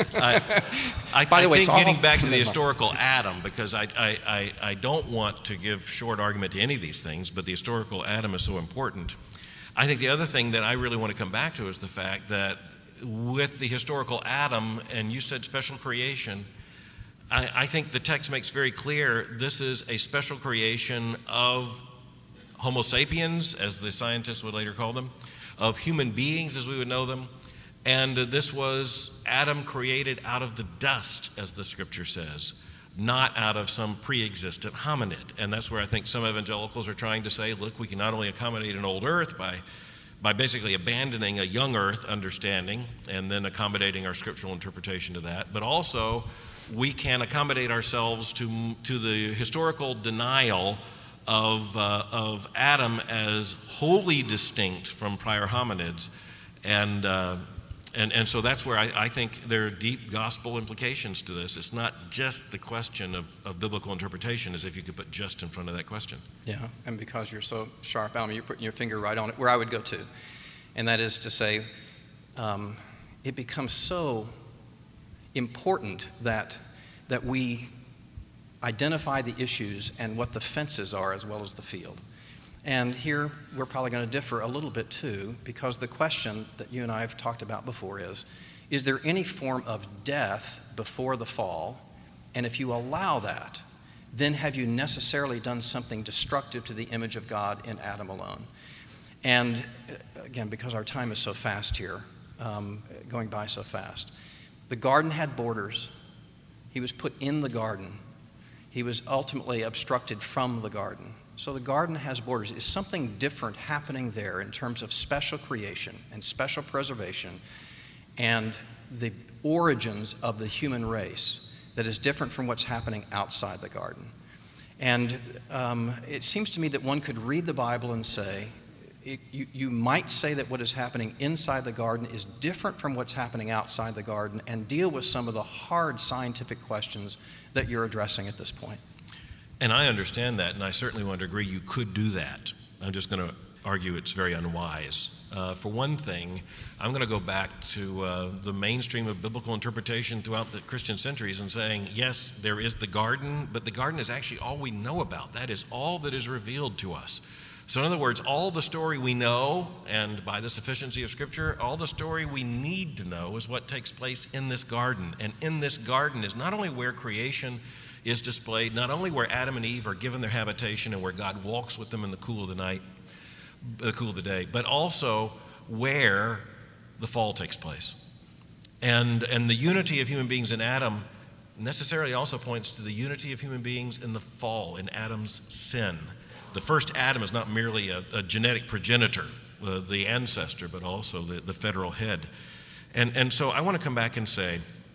By the way, think getting back to the historical Adam, because I don't want to give short argument to any of these things, but the historical Adam is so important. I think the other thing that I really want to come back to is the fact that with the historical Adam, and you said special creation, I think the text makes very clear this is a special creation of Homo sapiens, as the scientists would later call them, of human beings as we would know them, and this was Adam created out of the dust, as the scripture says, not out of some pre-existent hominid. And that's where I think some evangelicals are trying to say, look, we can not only accommodate an old earth by basically abandoning a young earth understanding and then accommodating our scriptural interpretation to that, but also we can accommodate ourselves to the historical denial of Adam as wholly distinct from prior hominids, and so that's where I think there are deep gospel implications to this. It's not just the question of biblical interpretation, as if you could put just in front of that question. Yeah, and because you're so sharp, Alma, you're putting your finger right on it, where I would go to, and that is to say, it becomes so important that we identify the issues and what the fences are as well as the field. And here we're probably going to differ a little bit too, because the question that you and I have talked about before is there any form of death before the fall? And if you allow that, then have you necessarily done something destructive to the image of God in Adam alone? And again, because our time is so fast here, going by so fast, the garden had borders. He was put in the garden. He was ultimately obstructed from the garden. So the garden has borders. Is something different happening there in terms of special creation and special preservation and the origins of the human race that is different from what's happening outside the garden? And it seems to me that one could read the Bible and say, you might say that what is happening inside the garden is different from what's happening outside the garden and deal with some of the hard scientific questions that you're addressing at this point. And I understand that, and I certainly want to agree you could do that. I'm just going to argue it's very unwise. For one thing, I'm going to go back to the mainstream of biblical interpretation throughout the Christian centuries and saying, yes, there is the garden, but the garden is actually all we know about. That is all that is revealed to us. So in other words, all the story we know, and by the sufficiency of Scripture, all the story we need to know is what takes place in this garden. And in this garden is not only where creation is displayed, not only where Adam and Eve are given their habitation and where God walks with them in the cool of the night, the cool of the day, but also where the fall takes place. And the unity of human beings in Adam necessarily also points to the unity of human beings in the fall, in Adam's sin. The first Adam is not merely a genetic progenitor, the ancestor, but also the federal head. And so I want to come back and say,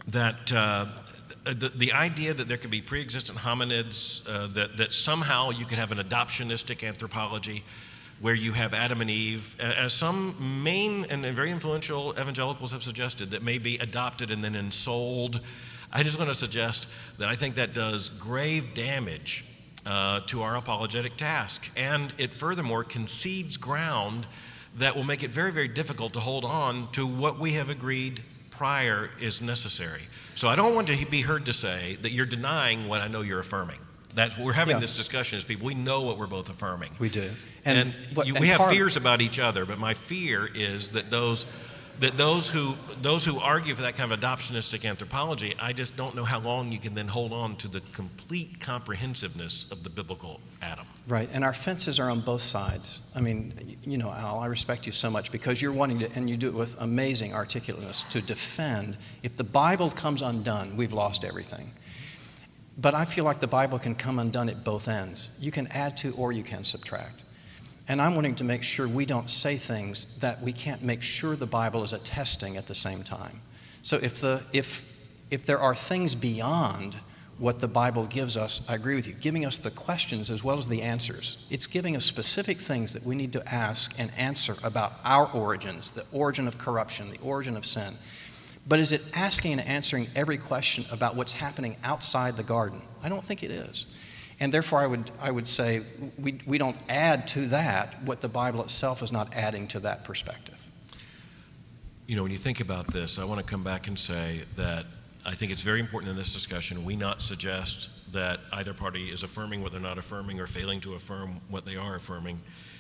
that the idea that there could be pre-existent hominids, that somehow you could have an adoptionistic anthropology where you have Adam and Eve, as some main and very influential evangelicals have suggested, that may be adopted and then ensouled. I just want to suggest that I think that does grave damage to our apologetic task, and it furthermore concedes ground that will make it very, very difficult to hold on to what we have agreed prior is necessary. So I don't want to be heard to say that you're denying what I know you're affirming. That's we're having this discussion as people. We know what we're both affirming. We do, we have fears about each other. But my fear is that those who argue for that kind of adoptionistic anthropology, I just don't know how long you can then hold on to the complete comprehensiveness of the biblical Adam. Right, and our fences are on both sides. I mean, you know, Al, I respect you so much because you're wanting to, and you do it with amazing articulateness, to defend. If the Bible comes undone, we've lost everything. But I feel like the Bible can come undone at both ends. You can add to or you can subtract. And I'm wanting to make sure we don't say things that we can't make sure the Bible is attesting at the same time. So if there are things beyond what the Bible gives us, I agree with you, giving us the questions as well as the answers. It's giving us specific things that we need to ask and answer about our origins, the origin of corruption, the origin of sin. But is it asking and answering every question about what's happening outside the garden? I don't think it is. And therefore, I would say we don't add to that what the Bible itself is not adding to that perspective. You know, when you think about this, I want to come back and say that I think it's very important in this discussion we not suggest that either party is affirming what they're not affirming or failing to affirm what they are affirming.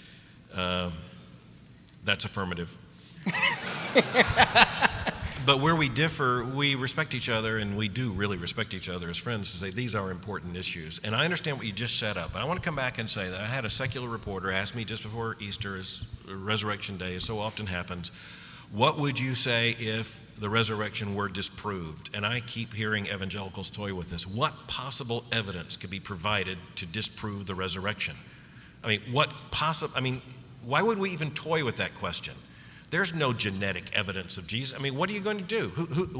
That's affirmative. But where we differ, we respect each other, and we do really respect each other as friends to say these are important issues. And I understand what you just set up. But I want to come back and say that I had a secular reporter ask me just before Easter, as Resurrection Day, as so often happens, what would you say if the resurrection were disproved? And I keep hearing evangelicals toy with this. What possible evidence could be provided to disprove the resurrection? I mean, why would we even toy with that question? There's no genetic evidence of Jesus. I mean, what are you going to do?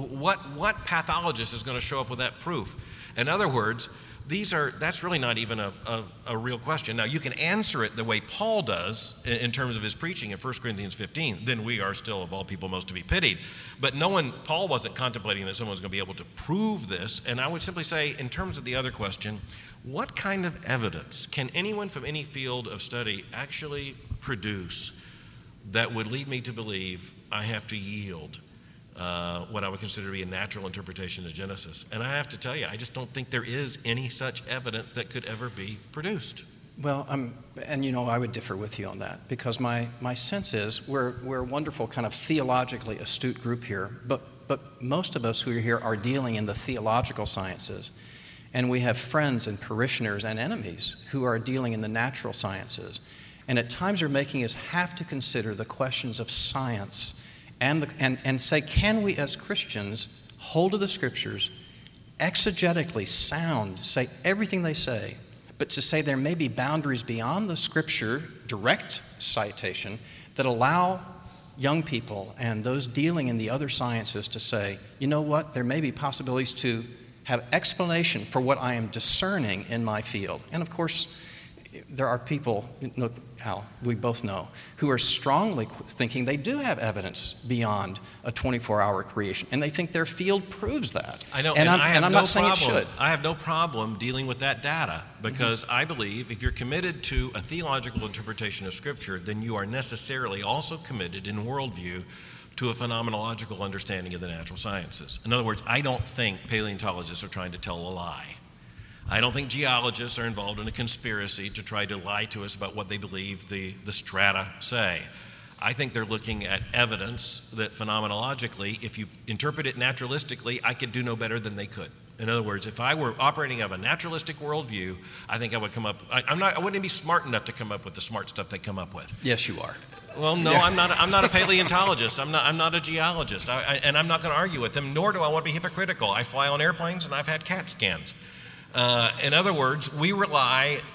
What pathologist is going to show up with that proof? In other words, that's really not even a real question. Now, you can answer it the way Paul does in terms of his preaching in 1 Corinthians 15. Then we are still, of all people, most to be pitied. But Paul wasn't contemplating that someone was going to be able to prove this. And I would simply say, in terms of the other question, what kind of evidence can anyone from any field of study actually produce that would lead me to believe I have to yield what I would consider to be a natural interpretation of Genesis? And I have to tell you, I just don't think there is any such evidence that could ever be produced. Well, and you know, I would differ with you on that because my sense is we're a wonderful kind of theologically astute group here, but most of us who are here are dealing in the theological sciences, and we have friends and parishioners and enemies who are dealing in the natural sciences. And at times are making us have to consider the questions of science and say, can we as Christians hold to the Scriptures, exegetically sound, say everything they say, but to say there may be boundaries beyond the Scripture, direct citation, that allow young people and those dealing in the other sciences to say, you know what, there may be possibilities to have explanation for what I am discerning in my field. And of course, there are people, look, Al, we both know, who are strongly thinking they do have evidence beyond a 24-hour creation, and they think their field proves that. I know, and I'm not saying it should. I have no problem dealing with that data because I believe if you're committed to a theological interpretation of Scripture, then you are necessarily also committed in worldview to a phenomenological understanding of the natural sciences. In other words, I don't think paleontologists are trying to tell a lie. I don't think geologists are involved in a conspiracy to try to lie to us about what they believe the strata say. I think they're looking at evidence that phenomenologically, if you interpret it naturalistically, I could do no better than they could. In other words, if I were operating out of a naturalistic worldview, I think I would come up. I wouldn't be smart enough to come up with the smart stuff they come up with. Yes, you are. Well, no, yeah. I'm not a paleontologist. I'm not a geologist, and I'm not going to argue with them. Nor do I want to be hypocritical. I fly on airplanes, and I've had CAT scans. In other words, we rely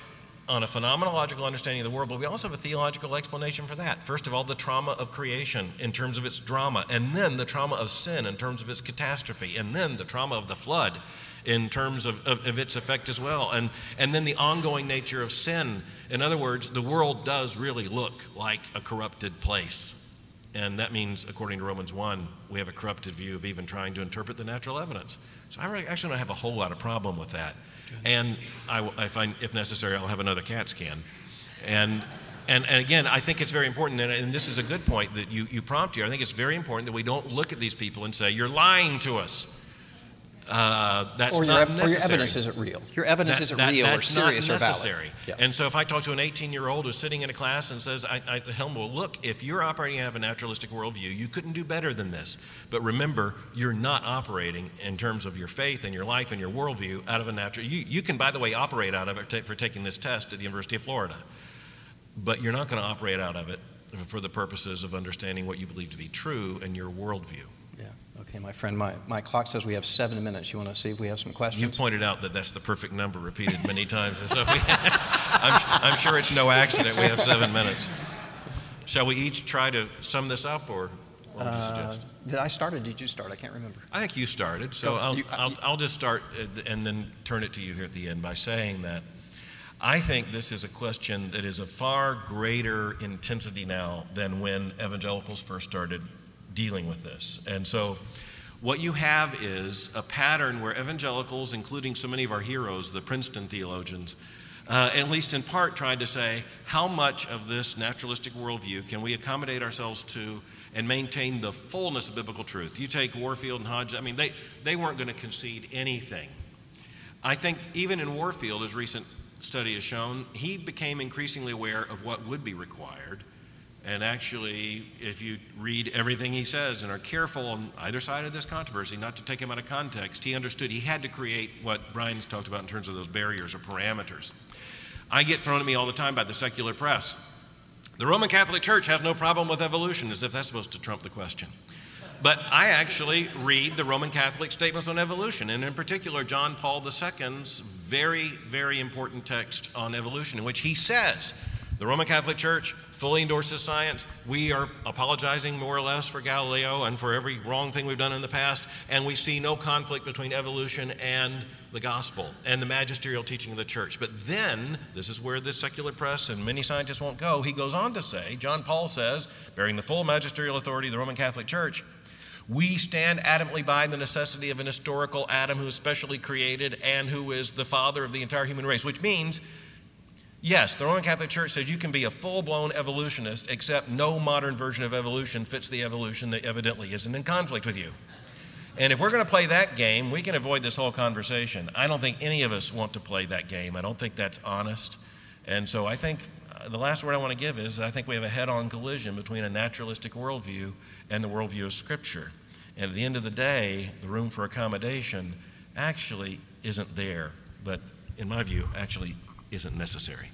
on a phenomenological understanding of the world, but we also have a theological explanation for that. First of all, the trauma of creation in terms of its drama, and then the trauma of sin in terms of its catastrophe, and then the trauma of the flood in terms of its effect as well, and then the ongoing nature of sin. In other words, the world does really look like a corrupted place. And that means, according to Romans 1, we have a corrupted view of even trying to interpret the natural evidence. So I actually don't have a whole lot of problem with that. And if necessary, I'll have another CAT scan. And again, I think it's very important, and this is a good point that you prompt here. I think it's very important that we don't look at these people and say, you're lying to us. That's not necessary. Or your evidence isn't real. Your evidence isn't real or serious or valid. Yeah. And so if I talk to an 18-year-old who's sitting in a class and says, Helmut, look, if you're operating out of a naturalistic worldview, you couldn't do better than this. But remember, you're not operating in terms of your faith and your life and your worldview out of a natural. You can, by the way, operate out of it for taking this test at the University of Florida. But you're not going to operate out of it for the purposes of understanding what you believe to be true in your worldview. Okay, my friend, my clock says we have 7 minutes. You want to see if we have some questions? You've pointed out that that's the perfect number, repeated many times. So I'm sure it's no accident we have 7 minutes. Shall we each try to sum this up, or what would you suggest? Did I start or did you start? I can't remember. I think you started, so I'll just start and then turn it to you here at the end by saying that I think this is a question that is of far greater intensity now than when evangelicals first started dealing with this. And so what you have is a pattern where evangelicals, including so many of our heroes, the Princeton theologians, at least in part tried to say, how much of this naturalistic worldview can we accommodate ourselves to and maintain the fullness of biblical truth? You take Warfield and Hodge, they weren't going to concede anything. I think even in Warfield, as recent study has shown, he became increasingly aware of what would be required. And actually, if you read everything he says and are careful on either side of this controversy, not to take him out of context, he understood he had to create what Brian's talked about in terms of those barriers or parameters. I get thrown at me all the time by the secular press. The Roman Catholic Church has no problem with evolution, as if that's supposed to trump the question. But I actually read the Roman Catholic statements on evolution, and in particular, John Paul II's very, very important text on evolution, in which he says, the Roman Catholic Church fully endorses science. We are apologizing more or less for Galileo and for every wrong thing we've done in the past, and we see no conflict between evolution and the gospel and the magisterial teaching of the church. But then, this is where the secular press and many scientists won't go, he goes on to say, John Paul says, bearing the full magisterial authority of the Roman Catholic Church, we stand adamantly by the necessity of an historical Adam who is specially created and who is the father of the entire human race, which means, yes, the Roman Catholic Church says you can be a full-blown evolutionist, except no modern version of evolution fits the evolution that evidently isn't in conflict with you. And if we're going to play that game, we can avoid this whole conversation. I don't think any of us want to play that game. I don't think that's honest. And so I think the last word I want to give is I think we have a head-on collision between a naturalistic worldview and the worldview of Scripture. And at the end of the day, the room for accommodation actually isn't there, but in my view, actually isn't necessary.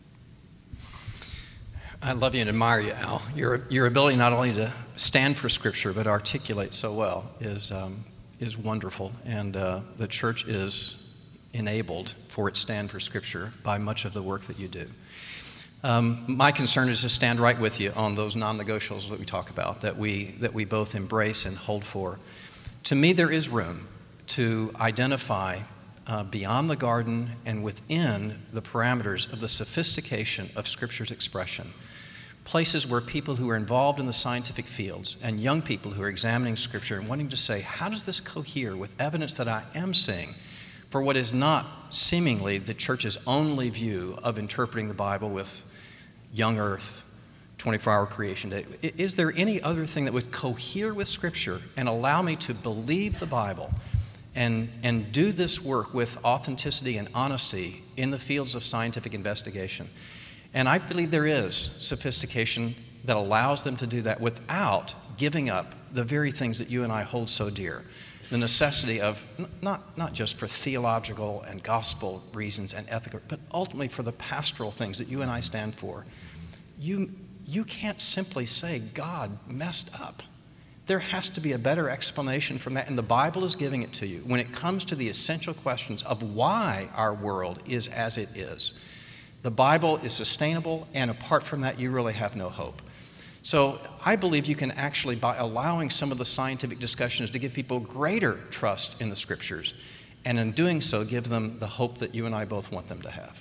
I love you and admire you, Al. Your ability not only to stand for Scripture but articulate so well is wonderful, and the church is enabled for its stand for Scripture by much of the work that you do. My concern is to stand right with you on those non-negotiables that we talk about, that we both embrace and hold for. To me, there is room to identify beyond the garden and within the parameters of the sophistication of Scripture's expression, places where people who are involved in the scientific fields and young people who are examining Scripture and wanting to say, how does this cohere with evidence that I am seeing for what is not seemingly the church's only view of interpreting the Bible with young earth, 24-hour creation day? Is there any other thing that would cohere with Scripture and allow me to believe the Bible and do this work with authenticity and honesty in the fields of scientific investigation? And I believe there is sophistication that allows them to do that without giving up the very things that you and I hold so dear. The necessity of, not just for theological and gospel reasons and ethical, but ultimately for the pastoral things that you and I stand for. You can't simply say God messed up. There has to be a better explanation from that, and the Bible is giving it to you. When it comes to the essential questions of why our world is as it is, The Bible is sustainable, and apart from that, you really have no hope. So I believe you can actually, by allowing some of the scientific discussions to give people greater trust in the Scriptures, and in doing so, give them the hope that you and I both want them to have.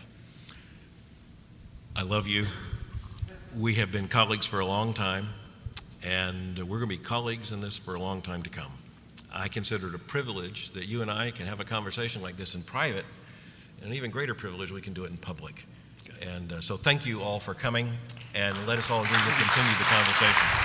I love you. We have been colleagues for a long time, and we're going to be colleagues in this for a long time to come. I consider it a privilege that you and I can have a conversation like this in private, and an even greater privilege we can do it in public. And so thank you all for coming, and let us all agree to continue the conversation.